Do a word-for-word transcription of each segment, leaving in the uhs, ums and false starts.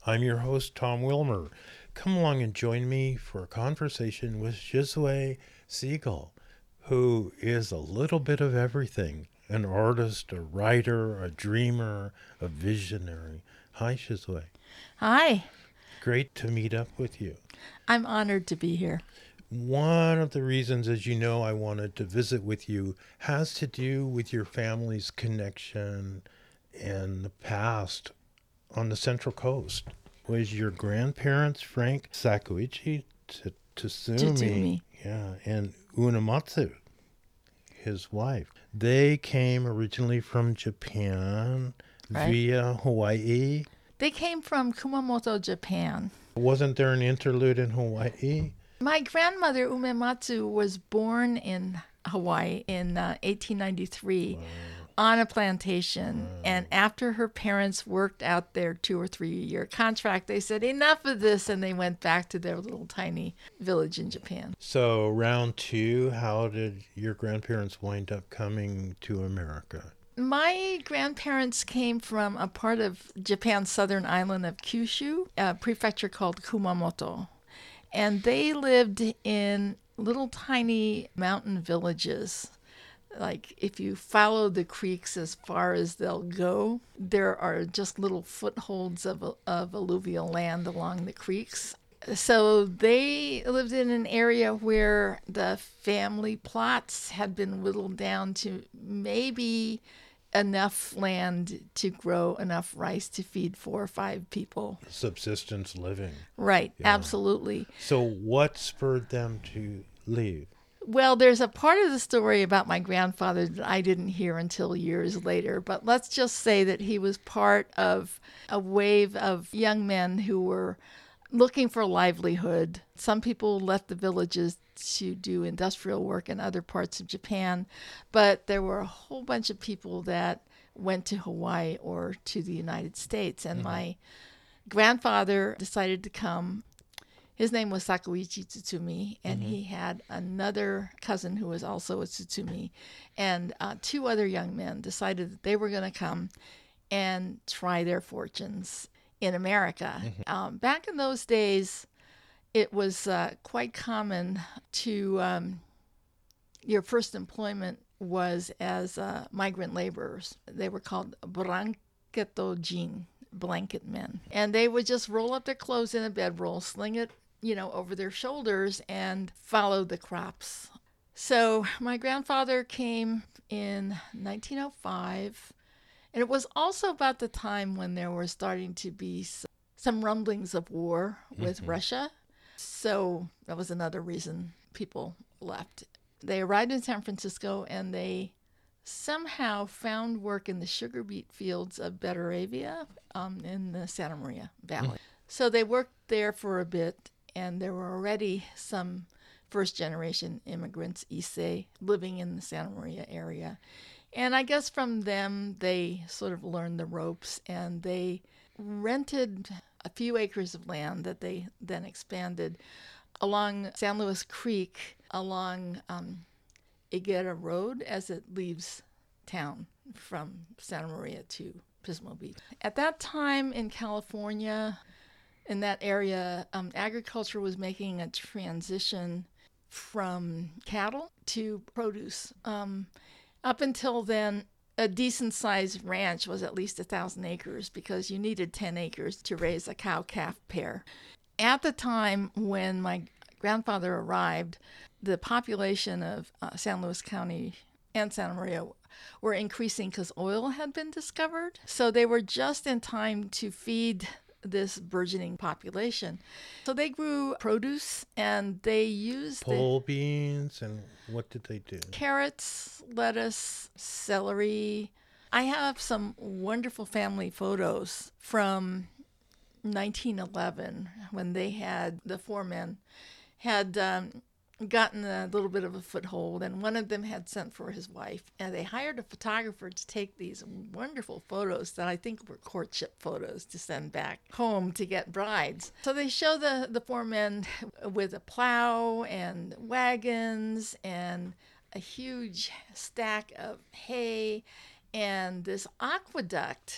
I'm your host, Tom Wilmer. Come along and join me for a conversation with Jisue Siegel, who is a little bit of everything. An artist, a writer, a dreamer, a visionary. Hi, Jisue. Hi. Great to meet up with you. I'm honored to be here. One of the reasons, as you know, I wanted to visit with you has to do with your family's connection in the past on the Central Coast. Was your grandparents, Frank Sakuichi T- Tsumi, Tsumi. yeah, and Uematsu, his wife. They came originally from Japan Right. via Hawaii. They came from Kumamoto, Japan. Wasn't there an interlude in Hawaii? My grandmother, Uematsu, was born in Hawaii in uh, eighteen ninety-three wow. on a plantation. Wow. And after her parents worked out their two or three year contract, they said, enough of this, and they went back to their little tiny village in Japan. So round two, how did your grandparents wind up coming to America? My grandparents came from a part of Japan's southern island of Kyushu, a prefecture called Kumamoto. And they lived in little tiny mountain villages. Like if you follow the creeks as far as they'll go, there are just little footholds of, of alluvial land along the creeks. So they lived in an area where the family plots had been whittled down to maybe enough land to grow enough rice to feed four or five people. Subsistence living. Right, yeah. Absolutely. So what spurred them to leave? Well, there's a part of the story about my grandfather that I didn't hear until years later, but let's just say that he was part of a wave of young men who were looking for livelihood. Some people left the villages to do industrial work in other parts of Japan, but there were a whole bunch of people that went to Hawaii or to the United States. And mm-hmm. my grandfather decided to come. His name was Sakuichi Tsumi, and mm-hmm. he had another cousin who was also a Tsumi, and uh, two other young men decided that they were going to come and try their fortunes in America. Mm-hmm. Um, back in those days, it was uh, quite common to, um, your first employment was as uh, migrant laborers. They were called branketojin, blanket men. And they would just roll up their clothes in a bedroll, sling it, you know, over their shoulders and follow the crops. So my grandfather came in nineteen oh five. And it was also about the time when there were starting to be some rumblings of war with mm-hmm. Russia. So that was another reason people left. They arrived in San Francisco and they somehow found work in the sugar beet fields of Betaravia um, in the Santa Maria Valley. Mm. So they worked there for a bit, and there were already some first-generation immigrants, Issei, living in the Santa Maria area. And I guess from them, they sort of learned the ropes, and they rented a few acres of land that they then expanded along San Luis Creek, along um, Higuera Road as it leaves town from Santa Maria to Pismo Beach. At that time in California, in that area, um, agriculture was making a transition from cattle to produce. Um, Up until then, a decent-sized ranch was at least a thousand acres because you needed ten acres to raise a cow-calf pair. At the time when my grandfather arrived, the population of uh, San Luis County and Santa Maria were increasing because oil had been discovered. So they were just in time to feed this burgeoning population. So they grew produce, and they used pole the beans, and what did they do? Carrots, lettuce, celery. I have some wonderful family photos from nineteen eleven when they had, the four men had um, gotten a little bit of a foothold, and one of them had sent for his wife, and they hired a photographer to take these wonderful photos that I think were courtship photos to send back home to get brides. So they show the, the four men with a plow and wagons and a huge stack of hay and this aqueduct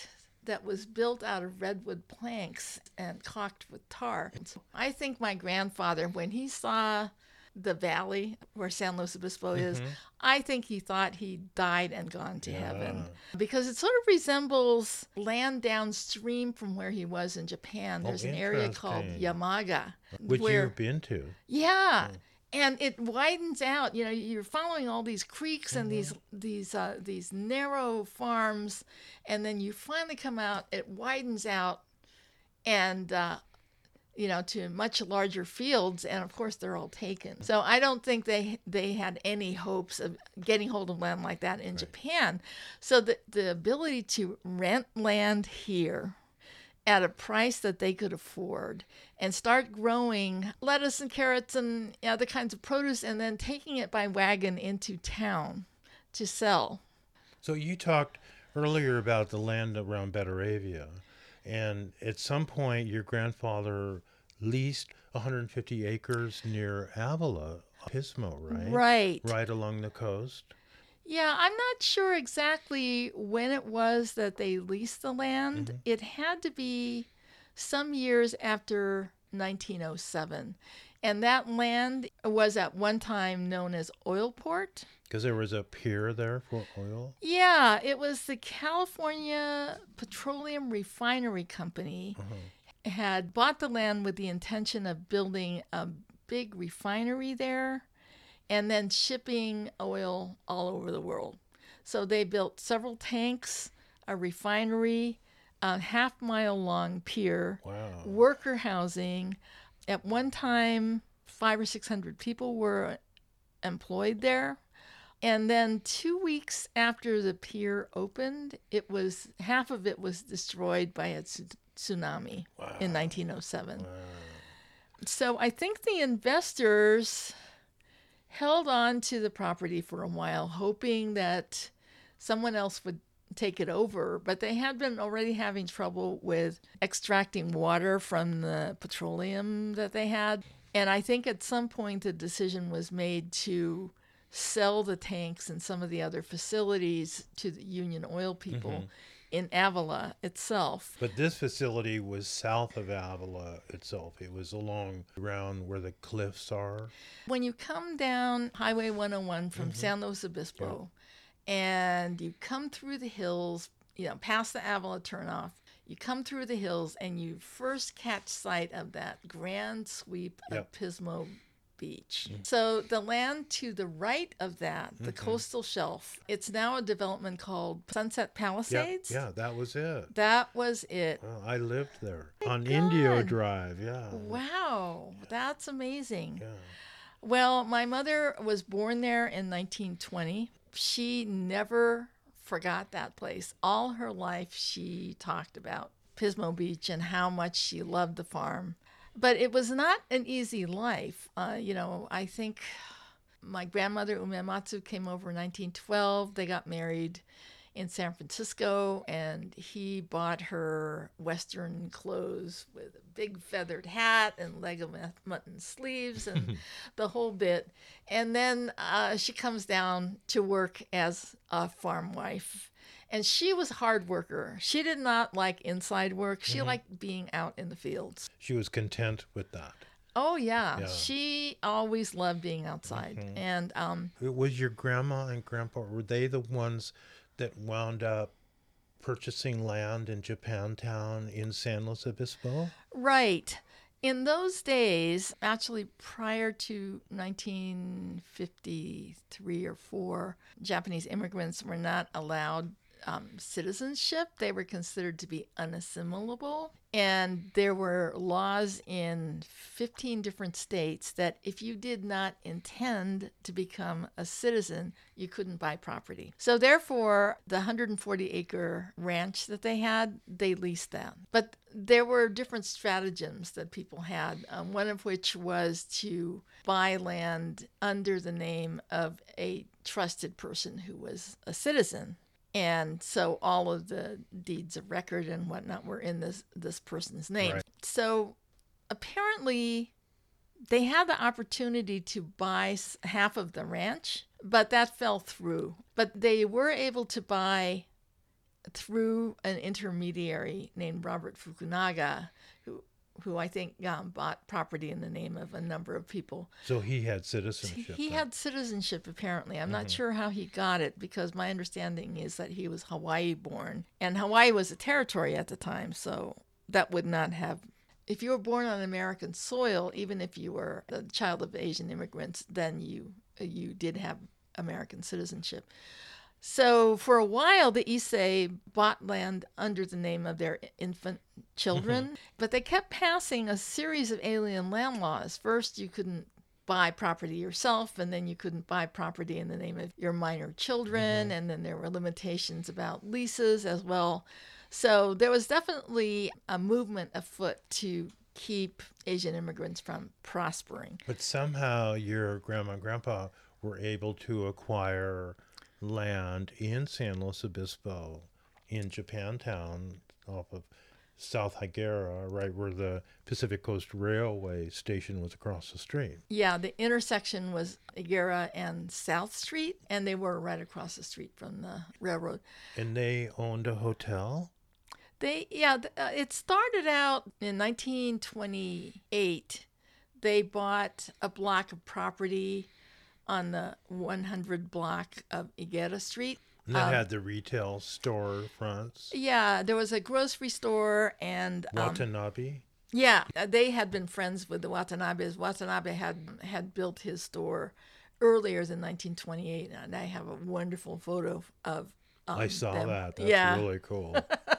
that was built out of redwood planks and caulked with tar. So I think my grandfather, when he saw the valley where San Luis Obispo is, I think he thought he died and gone to Yeah. heaven, because it sort of resembles land downstream from where he was in Japan. There's Oh, an area called interesting. Yamaga. Which where, you've been to. Yeah. And it widens out. You know, you're following all these creeks and these these uh, these narrow farms, and then you finally come out. It widens out, and uh, you know, to much larger fields, and of course they're all taken. So I don't think they they had any hopes of getting hold of land like that in Right. Japan. So the the ability to rent land here at a price that they could afford and start growing lettuce and carrots and other kinds of produce, and then taking it by wagon into town to sell. So you talked earlier about the land around Betaravia, and at some point your grandfather leased one hundred fifty acres near Avila, Pismo, right? Right. Right along the coast. Yeah, I'm not sure exactly when it was that they leased the land. Mm-hmm. It had to be some years after nineteen oh seven. And that land was at one time known as Oilport. Because there was a pier there for oil. Yeah, it was the California Petroleum Refinery Company Uh-huh. had bought the land with the intention of building a big refinery there and then shipping oil all over the world. So they built several tanks, a refinery, a half mile long pier, Wow. worker housing. At one time, five or six hundred people were employed there. And then two weeks after the pier opened, it was half of it was destroyed by a tsu- tsunami Wow. in nineteen oh seven. Wow. So I think the investors held on to the property for a while, hoping that someone else would take it over. But they had been already having trouble with extracting water from the petroleum that they had. And I think at some point the decision was made to sell the tanks and some of the other facilities to the Union Oil people Mm-hmm. in Avila itself. But this facility was south of Avila itself. It was along around where the cliffs are. When you come down Highway one oh one from San Luis Obispo and you come through the hills, you know, past the Avila turnoff, you come through the hills and you first catch sight of that grand sweep Yep. of Pismo Beach. So the land to the right of that, the coastal shelf, it's now a development called Sunset Yeah, Palisades. yeah, that was it. That was it. Well, I lived there on God. Indio Drive. Yeah. Wow, that's amazing. Yeah. Well, my mother was born there in nineteen twenty. She never forgot that place. All her life, she talked about Pismo Beach and how much she loved the farm. But it was not an easy life. Uh, you know, I think my grandmother, Umematsu, came over in nineteen twelve. They got married in San Francisco, and he bought her Western clothes with a big feathered hat and leg of mutton sleeves and the whole bit. And then uh, she comes down to work as a farm wife. And she was a hard worker. She did not like inside work. She liked being out in the fields. She was content with that. Oh, yeah. Yeah. She always loved being outside. And um, It was your grandma and grandpa, were they the ones that wound up purchasing land in Japantown in San Luis Obispo? right. In those days, actually prior to nineteen fifty-three or four, Japanese immigrants were not allowed um, citizenship. They were considered to be unassimilable. And there were laws in fifteen different states that if you did not intend to become a citizen, you couldn't buy property. So therefore, the one hundred forty acre ranch that they had, they leased that. But there were different stratagems that people had, um, one of which was to buy land under the name of a trusted person who was a citizen. And so all of the deeds of record and whatnot were in this this person's name. Right. So apparently they had the opportunity to buy s- half of the ranch, but that fell through. But they were able to buy through an intermediary named Robert Fukunaga, who who I think um, bought property in the name of a number of people. So he had citizenship. He then. had citizenship, apparently. I'm mm-hmm. not sure how he got it, because my understanding is that he was Hawaii born. And Hawaii was a territory at the time, so that would not have... If you were born on American soil, even if you were the child of Asian immigrants, then you you did have American citizenship. So for a while, the Issei bought land under the name of their infant children, mm-hmm. but they kept passing a series of alien land laws. First, you couldn't buy property yourself, and then you couldn't buy property in the name of your minor children, mm-hmm. and then there were limitations about leases as well. So there was definitely a movement afoot to keep Asian immigrants from prospering. But somehow your grandma and grandpa were able to acquire land in San Luis Obispo, in Japantown, off of South Higuera, right where the Pacific Coast Railway station was across the street. Yeah, the intersection was Higuera and South Street, and they were right across the street from the railroad. And they owned a hotel? They, yeah, uh, it started out in nineteen twenty-eight. They bought a block of property on the one hundred block of Higuera Street. And that um, had the retail store fronts? Yeah, there was a grocery store and... Um, Watanabe? Yeah, they had been friends with the Watanabes. Watanabe had had built his store earlier than nineteen twenty-eight, and I have a wonderful photo of um, I saw them. that. That's yeah. really cool.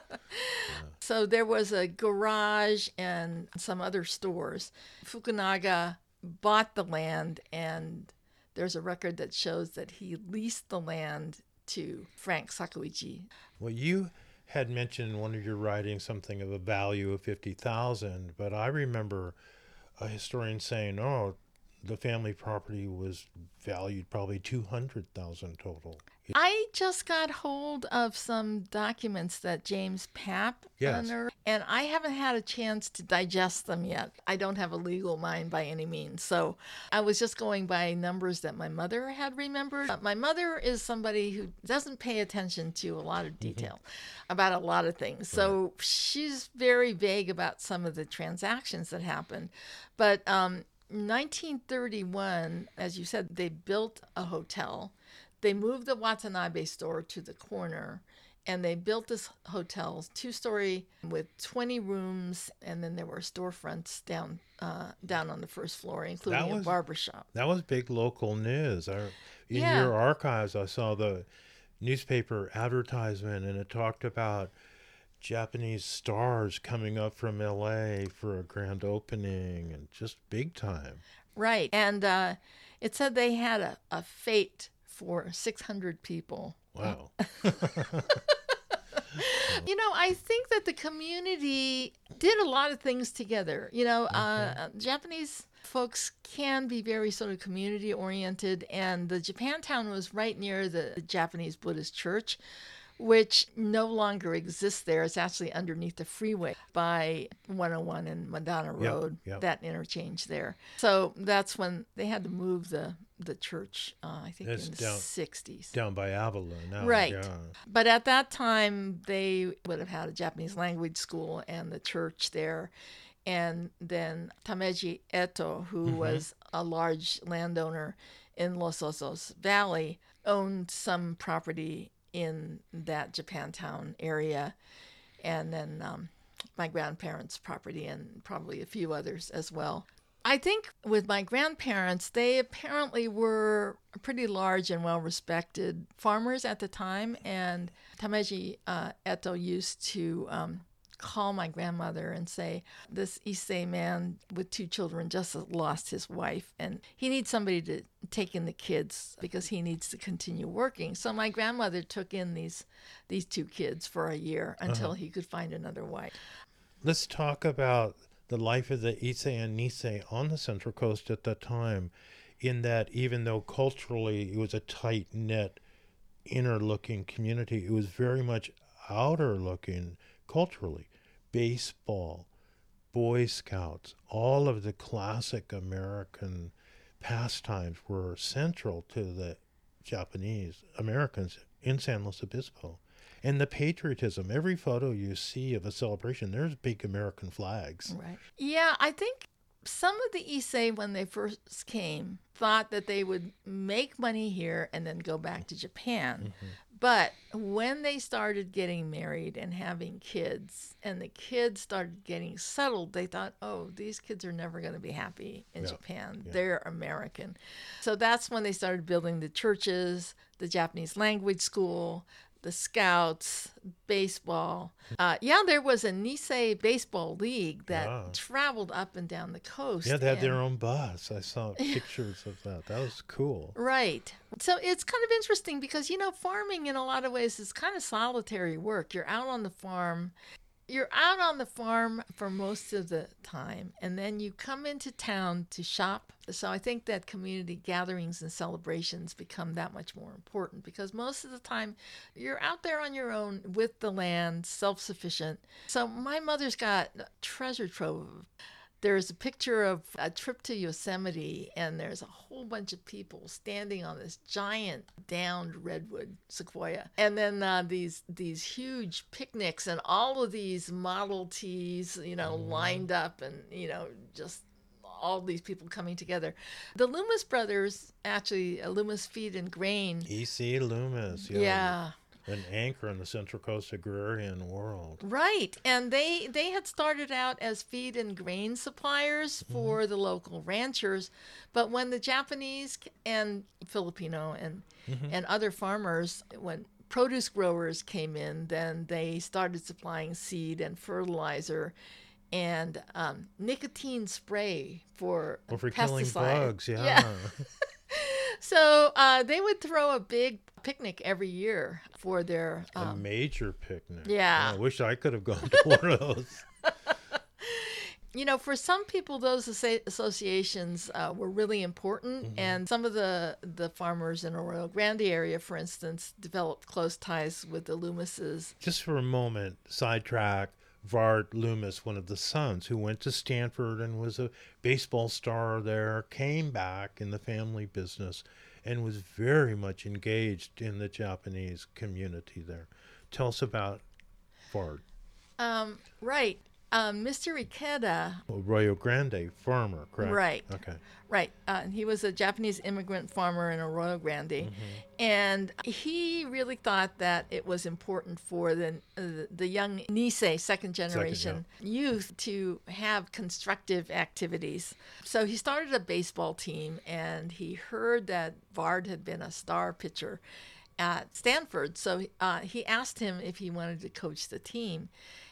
Yeah. So there was a garage and some other stores. Fukunaga bought the land, and there's a record that shows that he leased the land to Frank Sakuichi. Well, you had mentioned in one of your writings something of a value of fifty thousand dollars, but I remember a historian saying, oh, the family property was valued probably two hundred thousand dollars total. I just got hold of some documents that James Papp yes. unearthed, and I haven't had a chance to digest them yet. I don't have a legal mind by any means, so I was just going by numbers that my mother had remembered. Uh, my mother is somebody who doesn't pay attention to a lot of detail mm-hmm. about a lot of things, so right. she's very vague about some of the transactions that happened. But um, nineteen thirty-one, as you said, they built a hotel. They moved the Watanabe store to the corner, and they built this hotel, two-story with twenty rooms, and then there were storefronts down uh, down on the first floor, including was, a barbershop. That was big local news. I, in yeah. your archives, I saw the newspaper advertisement, and it talked about Japanese stars coming up from L A for a grand opening, and just big time. Right, and uh, it said they had a, a fete for six hundred people. Wow. You know, I think that the community did a lot of things together. You know, mm-hmm. uh, Japanese folks can be very sort of community oriented, and the Japantown was right near the Japanese Buddhist church, which no longer exists there. It's actually underneath the freeway by one oh one and Madonna Road, yep, yep. that interchange there. So that's when they had to move the the church, uh, I think it's in the down, sixties. Down by Avila now. Right. Yeah. But at that time, they would have had a Japanese language school and the church there. And then Tameji Eto, who mm-hmm. was a large landowner in Los Osos Valley, owned some property in that Japantown area, and then um, my grandparents' property and probably a few others as well. I think with my grandparents, they apparently were pretty large and well-respected farmers at the time, and Tameji uh, Eto used to um, call my grandmother and say, this Issei man with two children just lost his wife, and he needs somebody to take in the kids because he needs to continue working. So my grandmother took in these these two kids for a year until uh-huh. he could find another wife. Let's talk about the life of the Issei and Nisei on the Central Coast at that time, in that even though culturally it was a tight-knit, inner-looking community, it was very much outer-looking culturally. Baseball, Boy Scouts, all of the classic American pastimes were central to the Japanese Americans in San Luis Obispo. And the patriotism, every photo you see of a celebration, there's big American flags. Right. Yeah, I think some of the Issei, when they first came, thought that they would make money here and then go back to Japan. Mm-hmm. But when they started getting married and having kids, and the kids started getting settled, they thought, oh, these kids are never going to be happy in Yeah. Japan. Yeah. They're American. So that's when they started building the churches, the Japanese language school, the scouts, baseball. Uh, yeah, there was a Nisei baseball league that Wow. traveled up and down the coast. Yeah, they had and- their own bus. I saw pictures of that. That was cool. Right. So it's kind of interesting because, you know, farming in a lot of ways is kind of solitary work. You're out on the farm. You're out on the farm for most of the time, and then you come into town to shop. So I think that community gatherings and celebrations become that much more important because most of the time you're out there on your own with the land, self-sufficient. So my mother's got a treasure trove. There's a picture of a trip to Yosemite, and there's a whole bunch of people standing on this giant downed redwood sequoia. And then uh, these these huge picnics and all of these Model Ts, you know, Mhm. lined up and, you know, just all these people coming together. The Loomis brothers, actually, uh, Loomis Feed and Grain. E C. Loomis. Yeah. Yeah. An anchor in the Central Coast agrarian world. Right. And they they had started out as feed and grain suppliers for the local ranchers, but when the Japanese and Filipino and Mhm. and other farmers, when produce growers came in, then they started supplying seed and fertilizer and um, nicotine spray for Well, for killing pesticide. bugs, yeah. Yeah. So uh, they would throw a big picnic every year for their A um, major picnic. yeah. I wish I could have gone to one of those. you know, for some people, those asso- associations uh, were really important, Mhm. and some of the the farmers in Arroyo Grande area, for instance, developed close ties with the Loomises. Just for a moment, sidetrack. Vard Loomis, one of the sons who went to Stanford and was a baseball star there, came back in the family business and was very much engaged in the Japanese community there. Tell us about Vard. Um, right, um, Mister Ikeda. Arroyo Grande farmer, correct? Right. Okay. Right. Uh, he was a Japanese immigrant farmer in Arroyo Grande. Mhm. And he really thought that it was important for the, uh, the young Nisei, second generation youth, to have constructive activities. So he started a baseball team, and he heard that Vard had been a star pitcher at Stanford. So uh, he asked him if he wanted to coach the team.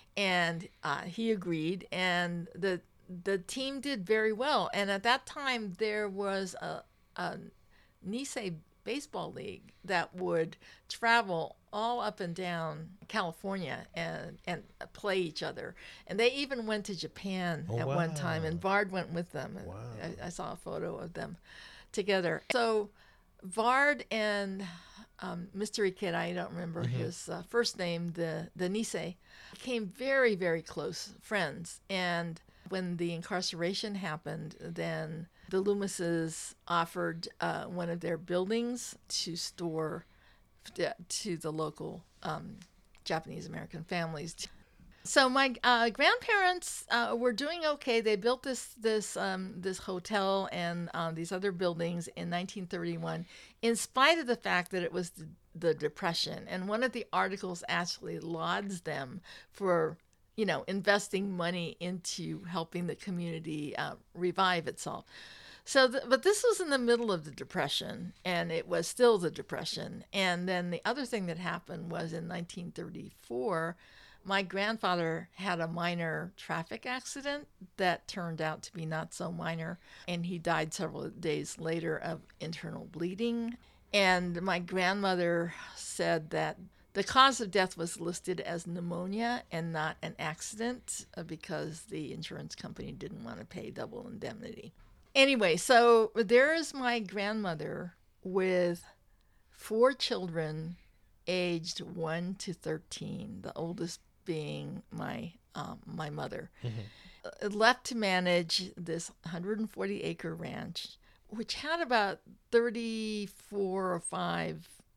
And uh, he agreed, and the the team did very well. And at that time, there was a, a Nisei baseball league that would travel all up and down California and and play each other. And they even went to Japan Oh, at one time, wow. and Vard went with them. And Wow. I, I saw a photo of them together. So Vard and um, Mister Ikeda, I don't remember Mhm. his uh, first name, the, the Nisei, became very, very close friends. And when the incarceration happened, then the Loomises offered uh, one of their buildings to store f- to the local um, Japanese American families. So my uh, grandparents uh, were doing okay. They built this this um, this hotel and uh, these other buildings in nineteen thirty-one, in spite of the fact that it was the, the Depression. And one of the articles actually lauds them for, you know, investing money into helping the community uh, revive itself. So, th- but this was in the middle of the Depression, and it was still the Depression. And then the other thing that happened was in nineteen thirty-four, my grandfather had a minor traffic accident that turned out to be not so minor, and he died several days later of internal bleeding. And my grandmother said that the cause of death was listed as pneumonia and not an accident uh, because the insurance company didn't want to pay double indemnity. Anyway, so there is my grandmother with four children aged one to thirteen, the oldest being my um, my mother, Mhm. uh, left to manage this one hundred forty acre ranch, which had about thirty-four or five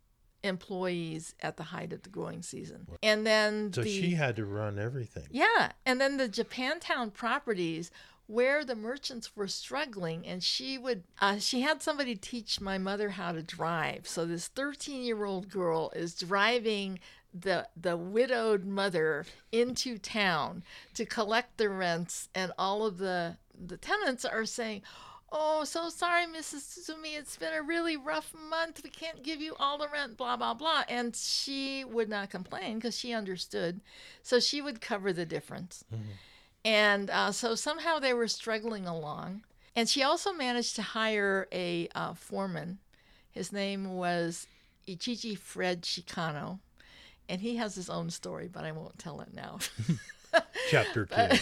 employees at the height of the growing season. And then So the, she had to run everything. yeah, and then the Japantown properties where the merchants were struggling, and she would uh, she had somebody teach my mother how to drive. So this thirteen-year-old girl is driving the the widowed mother into town to collect the rents, and all of the the tenants are saying, "Oh, so sorry, Missus Suzumi, it's been a really rough month. We can't give you all the rent, blah, blah, blah." And she would not complain because she understood. So she would cover the difference. Mm-hmm. And uh, so somehow they were struggling along. And she also managed to hire a uh, foreman. His name was Ichichi Fred Shikano. And he has his own story, but I won't tell it now. Chapter two.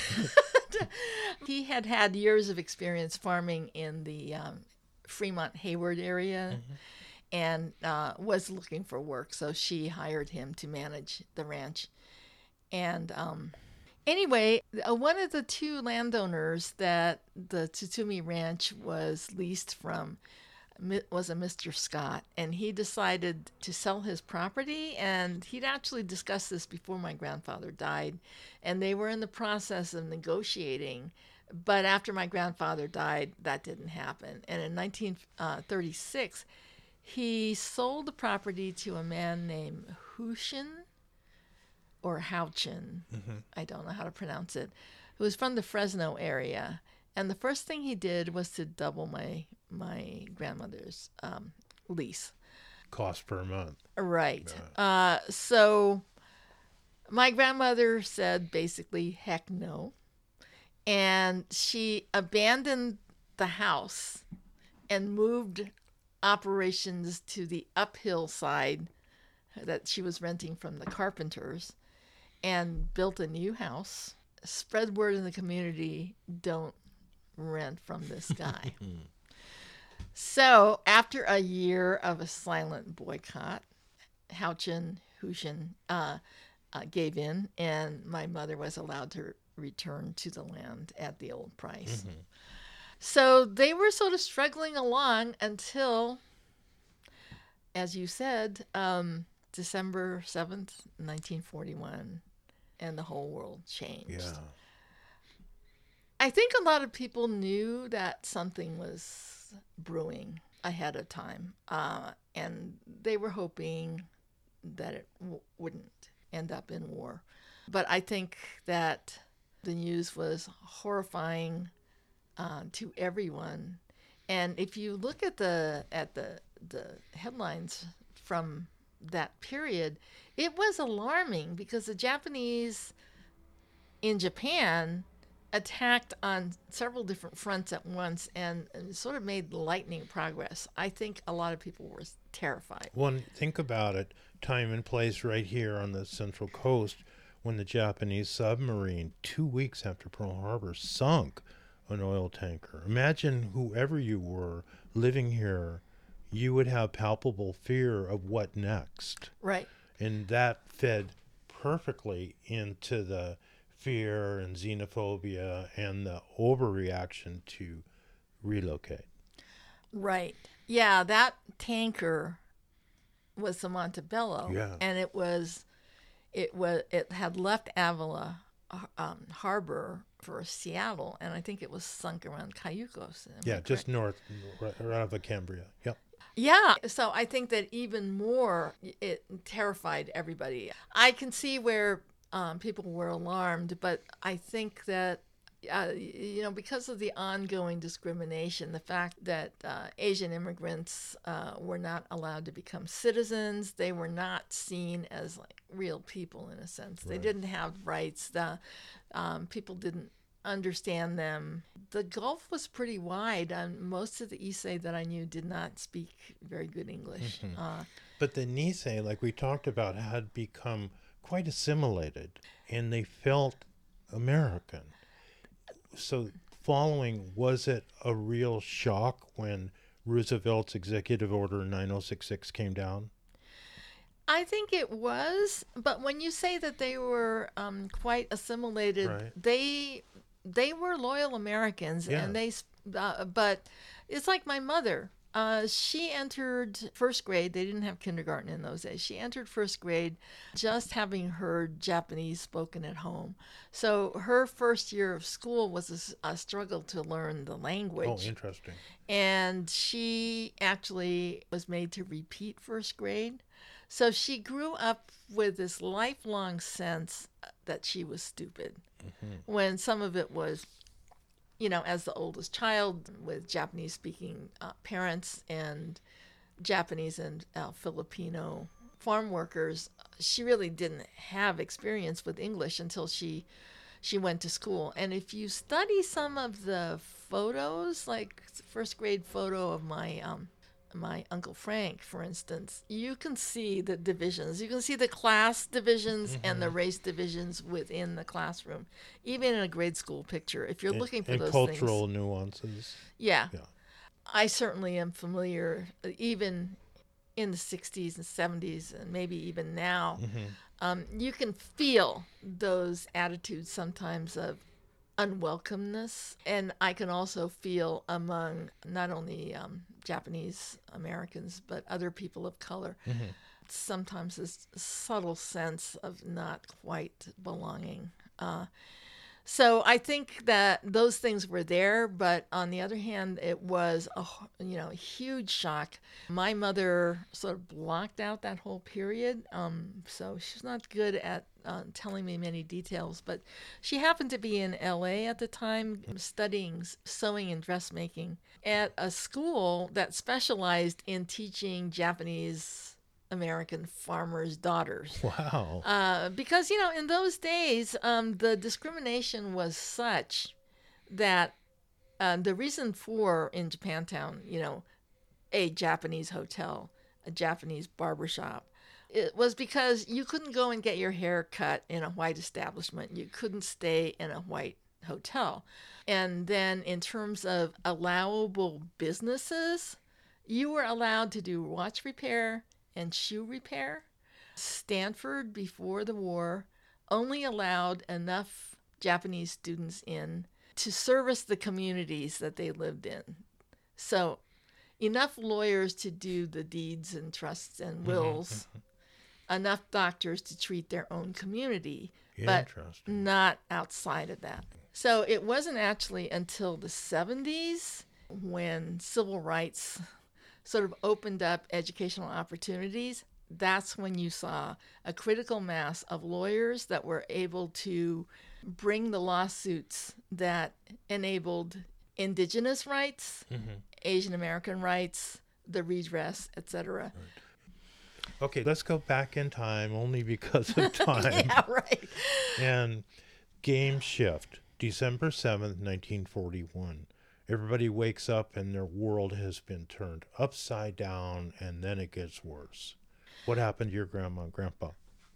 He had had years of experience farming in the um, Fremont Hayward area, mm-hmm. and uh, was looking for work. So she hired him to manage the ranch. And um, anyway, uh, one of the two landowners that the Tsutsumi Ranch was leased from was a Mister Scott, and he decided to sell his property, and he'd actually discussed this before my grandfather died, and they were in the process of negotiating, but after my grandfather died, that didn't happen. And in nineteen thirty-six, he sold the property to a man named Hushin, or Houchin, mm-hmm. I don't know how to pronounce it, who was from the Fresno area. And the first thing he did was to double my my grandmother's um, lease. Cost per month. Right. Uh, uh, so my grandmother said basically, heck no. And she abandoned the house and moved operations to the uphill side that she was renting from the carpenters and built a new house. Spread word in the community, don't rent from this guy. So after a year of a silent boycott, Houchin, Hushin uh, uh, gave in, and my mother was allowed to return to the land at the old price. Mm-hmm. So they were sort of struggling along until, as you said, um, December seventh, nineteen forty-one, and the whole world changed. Yeah. I think a lot of people knew that something was brewing ahead of time, uh, and they were hoping that it w- wouldn't end up in war. But I think that the news was horrifying uh, to everyone. And if you look at the at the the headlines from that period, it was alarming because the Japanese in Japan attacked on several different fronts at once, and, and sort of made lightning progress. I think a lot of people were terrified. Well, think about it, time and place right here on the Central Coast, when the Japanese submarine, two weeks after Pearl Harbor, sunk an oil tanker. Imagine whoever you were living here, you would have palpable fear of what next. Right. And that fed perfectly into the fear and xenophobia and the overreaction to relocate. Right. Yeah, that tanker was the Montebello, yeah. and it was, it was, it had left Avila um, Harbor for Seattle, and I think it was sunk around Cayucos. Yeah, just north, right, right off of Cambria. Yep. Yeah, so I think that even more, it terrified everybody. I can see where Um, people were alarmed, but I think that, uh, you know, because of the ongoing discrimination, the fact that uh, Asian immigrants uh, were not allowed to become citizens, they were not seen as like real people in a sense. They right. didn't have rights. The um, people didn't understand them. The gulf was pretty wide, and most of the Issei that I knew did not speak very good English. Mm-hmm. Uh, but the Nisei, like we talked about, had become quite assimilated, and they felt American. So following, was it a real shock when Roosevelt's Executive Order nine oh six six came down? I think it was, but when you say that they were um, quite assimilated, right. they they were loyal Americans, yeah. and they. Uh, but it's like my mother. Uh, she entered first grade. They didn't have kindergarten in those days. She entered first grade just having heard Japanese spoken at home. So her first year of school was a s- a, struggle to learn the Oh, language. interesting. And she actually was made to repeat first grade. So she grew up with this lifelong sense that she was stupid, when some of it was, you know, as the oldest child with Japanese speaking uh, parents and Japanese and uh, Filipino farm workers, she really didn't have experience with English until she she went to school. And if you study some of the photos, like first grade photo of my um, my Uncle Frank, for instance, you can see the divisions. You can see the class divisions and the race divisions within the classroom, even in a grade school picture. If you're And, looking for and those cultural things, nuances. yeah, Yeah. I certainly am familiar, uh, even in the sixties and seventies, and maybe even now. Um, you can feel those attitudes sometimes of unwelcomeness. And I can also feel among not only um, Japanese Americans, but other people of color, sometimes this subtle sense of not quite belonging. Uh, so I think that those things were there, but on the other hand, it was a h- you know a huge shock. My mother sort of blocked out that whole period, um, so she's not good at uh, telling me many details. But she happened to be in L A at the time, studying s- sewing and dressmaking at a school that specialized in teaching Japanese American farmers' daughters. Wow. Uh, because, you know, in those days, um, the discrimination was such that uh, the reason for in Japantown, you know, a Japanese hotel, a Japanese barbershop, it was because you couldn't go and get your hair cut in a white establishment. You couldn't stay in a white hotel. And then in terms of allowable businesses, you were allowed to do watch repair and shoe repair. Stanford, before the war, only allowed enough Japanese students in to service the communities that they lived in. So, enough lawyers to do the deeds and trusts and wills, enough doctors to treat their own community, but Interesting. not outside of that. So, it wasn't actually until the seventies when civil rights sort of opened up educational opportunities. That's when you saw a critical mass of lawyers that were able to bring the lawsuits that enabled indigenous rights, Asian American rights, the redress, et cetera. Okay, let's go back in time only because of time. Yeah, right. And game shift, December seventh, nineteen forty-one. Everybody wakes up and their world has been turned upside down, and then it gets worse. What happened to your grandma and grandpa?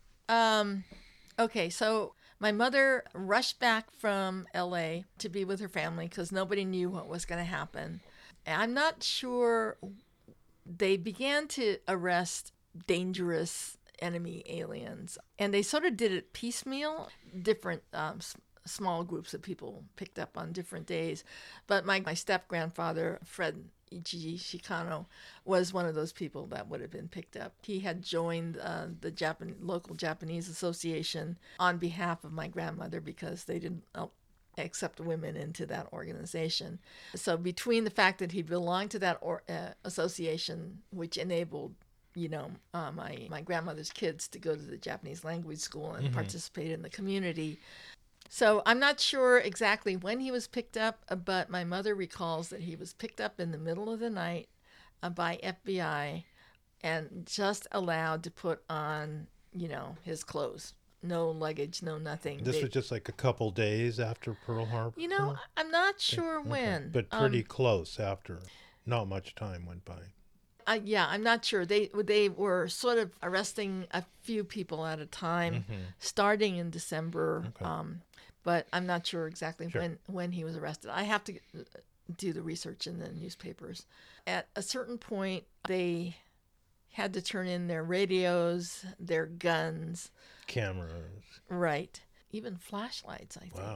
Um, okay, so my mother rushed back from L A to be with her family because nobody knew what was going to happen. I'm not sure. They began to arrest dangerous enemy aliens, and they sort of did it piecemeal. Different um, s- small groups of people picked up on different days. But my, my step grandfather, Fred Ichiji Shikano, was one of those people that would have been picked up. He had joined uh, the Japan, local Japanese association on behalf of my grandmother because they didn't uh, accept women into that organization. So between the fact that he belonged to that or, uh, association, which enabled you know, uh, my, my grandmother's kids to go to the Japanese language school and participate in the community. So I'm not sure exactly when he was picked up, uh, but my mother recalls that he was picked up in the middle of the night uh, by F B I and just allowed to put on, you know, his clothes. No luggage, no nothing. This They, was just like a couple days after Pearl Harbor? you know, I'm not sure Okay. when. But pretty Um, close after. Not much time went by. Uh, yeah, I'm not sure. They they were sort of arresting a few people at a time, starting in December. Okay. Um, but I'm not sure exactly Sure. when when he was arrested. I have to uh, do the research in the newspapers. At a certain point, they had to turn in their radios, their guns, Cameras. right? Even flashlights, I think. Wow.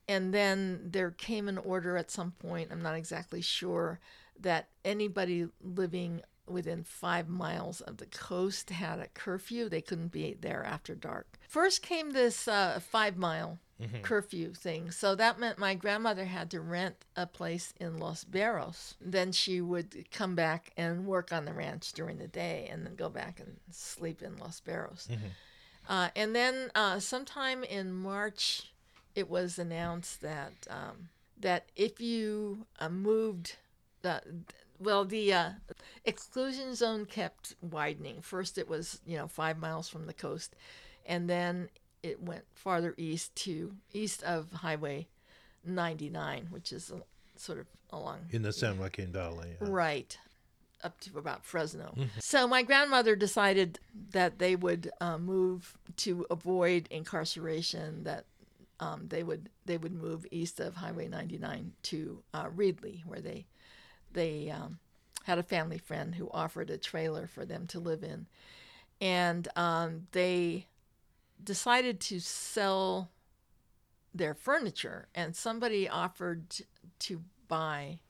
and then there came an order at some point, I'm not exactly sure, that anybody living within five miles of the coast had a curfew. They couldn't be there after dark. First came this uh, five mile mm-hmm. curfew thing. So that meant my grandmother had to rent a place in Los Barros. Then she would come back and work on the ranch during the day and then go back and sleep in Los Barros. Mm-hmm. Uh, and then uh, sometime in March, it was announced that um, that if you uh, moved, uh, well, the uh, exclusion zone kept widening. First, it was you know five miles from the coast, and then it went farther east to east of Highway ninety-nine, which is a, sort of along in the San Joaquin Valley, yeah. Right, up to about Fresno. Mm-hmm. So my grandmother decided that they would uh, move to avoid incarceration. That um, they would they would move east of Highway ninety-nine to uh, Reedley, where they they um, had a family friend who offered a trailer for them to live in, and um, they decided to sell their furniture, and somebody offered to buy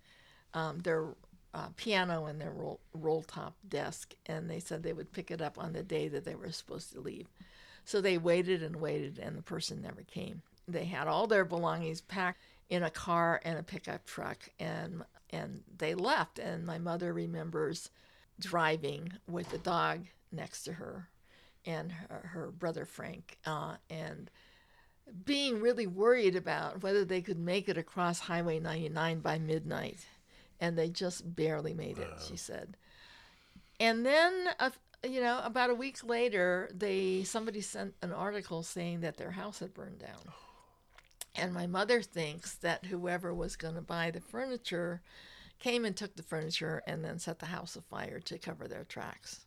um, their uh, piano and their roll, roll top desk, and they said they would pick it up on the day that they were supposed to leave. So they waited and waited, and the person never came. They had all their belongings packed in a car and a pickup truck, and and they left. And my mother remembers driving with the dog next to her and her, her brother Frank, uh, and being really worried about whether they could make it across Highway ninety-nine by midnight. And they just barely made it, wow. She said. And then, uh, you know, about a week later, they somebody sent an article saying that their house had burned down. And my mother thinks that whoever was going to buy the furniture came and took the furniture and then set the house afire to cover their tracks.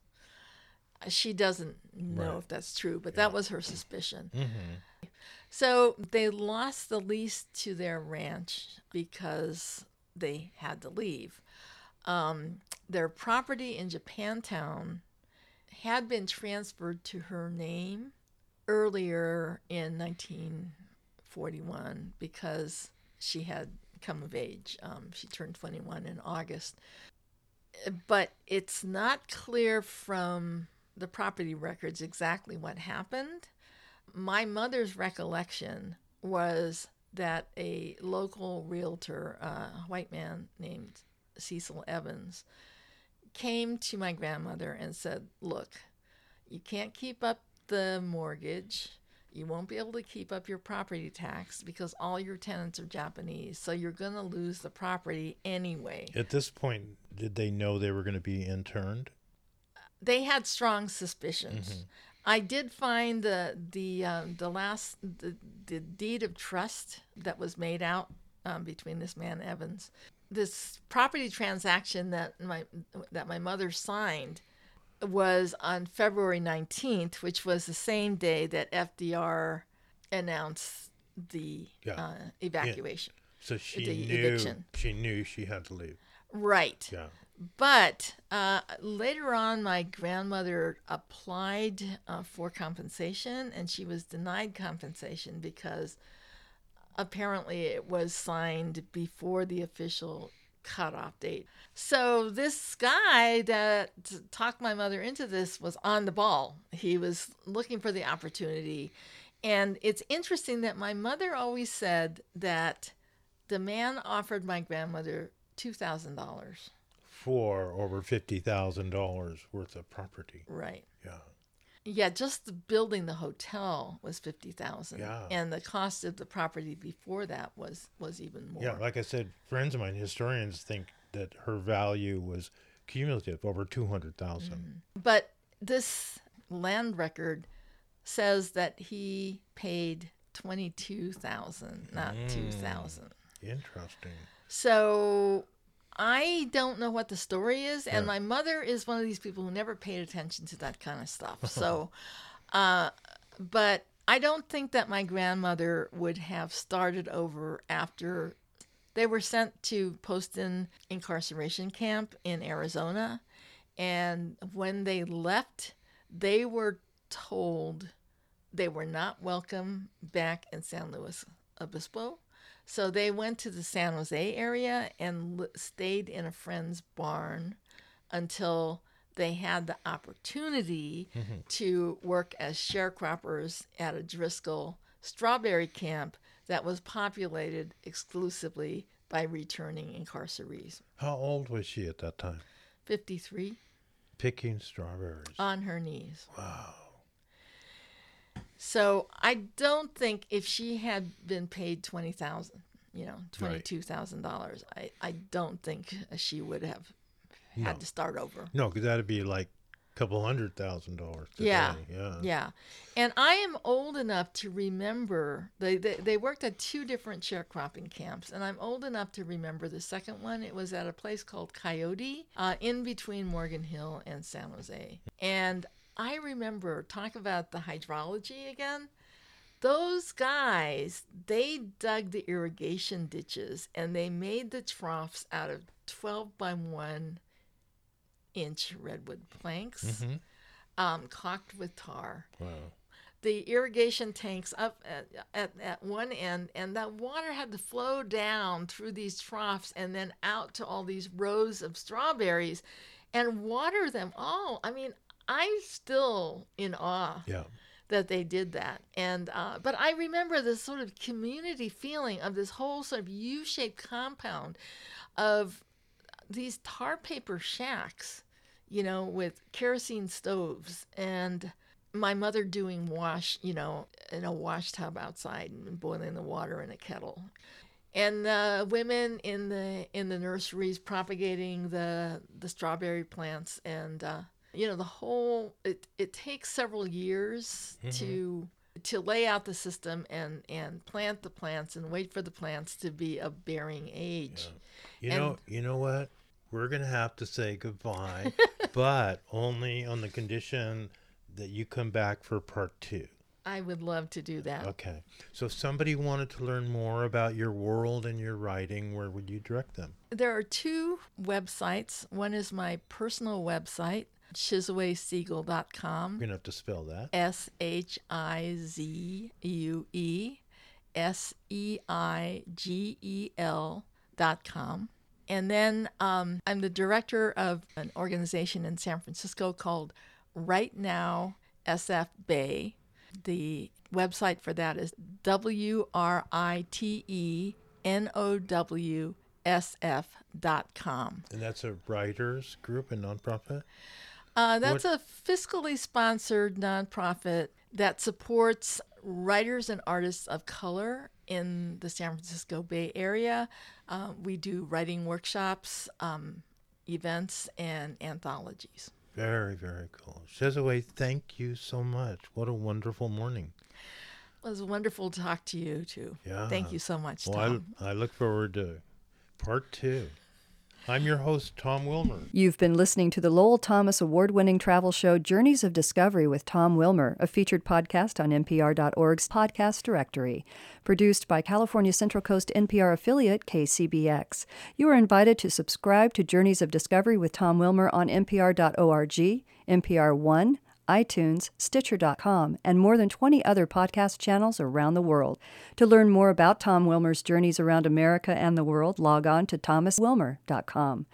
She doesn't know right. if that's true, but yeah. that was her suspicion. Mm-hmm. So they lost the lease to their ranch because they had to leave. Um, their property in Japantown had been transferred to her name earlier in nineteen forty-one because she had come of age. Um, she turned twenty-one in August. But it's not clear from the property records exactly what happened. My mother's recollection was that a local realtor, uh, a white man named Cecil Evans, came to my grandmother and said, look, you can't keep up the mortgage. You won't be able to keep up your property tax because all your tenants are Japanese, so you're going to lose the property anyway. At this point, did they know they were going to be interned? They had strong suspicions. Mm-hmm. I did find the the um, the last the, the deed of trust that was made out um, between this man Evans. This property transaction that my that my mother signed was on February nineteenth, which was the same day that F D R announced the yeah. uh, evacuation. Yeah. So she the knew eviction. She knew she had to leave. Right. Yeah. But uh, later on, my grandmother applied uh, for compensation, and she was denied compensation because apparently it was signed before the official cutoff date. So this guy that talked my mother into this was on the ball. He was looking for the opportunity. And it's interesting that my mother always said that the man offered my grandmother two thousand dollars. For over fifty thousand dollars worth of property. Right. Yeah. Yeah, just the building the hotel was fifty thousand dollars. Yeah. And the cost of the property before that was, was even more. Yeah, like I said, friends of mine, historians, think that her value was cumulative, over two hundred thousand dollars. Mm-hmm. But this land record says that he paid twenty-two thousand dollars, not mm, two thousand dollars. Interesting. So I don't know what the story is, and yeah. my mother is one of these people who never paid attention to that kind of stuff. So, uh, but I don't think that my grandmother would have started over after they were sent to Poston incarceration camp in Arizona, and when they left, they were told they were not welcome back in San Luis Obispo. So they went to the San Jose area and l- stayed in a friend's barn until they had the opportunity Mm-hmm. to work as sharecroppers at a Driscoll strawberry camp that was populated exclusively by returning incarcerees. How old was she at that time? fifty-three, Picking strawberries. on her knees. Wow. So I don't think if she had been paid twenty thousand, you know, twenty-two thousand dollars, I, I don't think she would have had No. to start over. No, because that'd be like a couple hundred thousand dollars today. Yeah. Yeah. Yeah. And I am old enough to remember, they, they, they worked at two different sharecropping camps, and I'm old enough to remember the second one. It was at a place called Coyote, uh, in between Morgan Hill and San Jose. And I remember, talk about the hydrology again. Those guys, they dug the irrigation ditches and they made the troughs out of twelve by one inch redwood planks, Mm-hmm. um, caulked with tar. Wow. The irrigation tanks up at, at, at one end, and that water had to flow down through these troughs and then out to all these rows of strawberries and water them all. I mean, I'm still in awe Yeah. that they did that. And uh, but I remember this sort of community feeling of this whole sort of U-shaped compound of these tar paper shacks, you know, with kerosene stoves, and my mother doing wash, you know, in a wash tub outside and boiling the water in a kettle. And the women in the in the nurseries propagating the the strawberry plants, and uh, you know, the whole it, it takes several years Mhm. to to lay out the system and and plant the plants and wait for the plants to be of bearing age. You And- know, you know what? We're gonna have to say goodbye, but only on the condition that you come back for part two. I would love to do that. Okay. So if somebody wanted to learn more about your world and your writing, where would you direct them? There are two websites. One is my personal website, shizue siegel dot You're com. gonna have to spell that. S H I Z U E S E I G E L dot com. And then um, I'm the director of an organization in San Francisco called Right Now S F Bay. The website for that is W R I T E N O W S F dot com. And that's a writers group and nonprofit? Uh, that's a fiscally sponsored nonprofit that supports writers and artists of color in the San Francisco Bay Area. Uh, we do writing workshops, um, events, and anthologies. Very, very cool. Shizue, thank you so much. What a wonderful morning. It was wonderful to talk to you, too. Yeah. Thank you so much, Well, Tom. I, I look forward to part two. I'm your host, Tom Wilmer. You've been listening to the Lowell Thomas award-winning travel show Journeys of Discovery with Tom Wilmer, a featured podcast on N P R dot org's podcast directory. Produced by California Central Coast N P R affiliate K C B X. You are invited to subscribe to Journeys of Discovery with Tom Wilmer on N P R dot org, N P R One, iTunes, Stitcher dot com, and more than twenty other podcast channels around the world. To learn more about Tom Wilmer's journeys around America and the world, log on to thomas wilmer dot com.